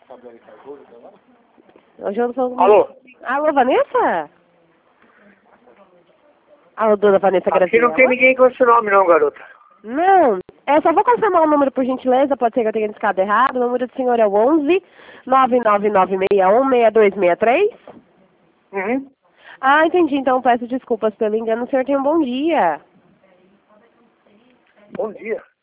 Hoje eu não falo Alô? Alô, Vanessa? Alô, dona Vanessa Aqui Graziella? não tem ninguém com esse nome não, garota. Não, só vou confirmar o número por gentileza, pode ser que eu tenha discado errado. O número do senhor é o 11 999616263. Uhum. Ah, entendi, então peço desculpas pelo engano. O senhor tem um bom dia. Bom dia.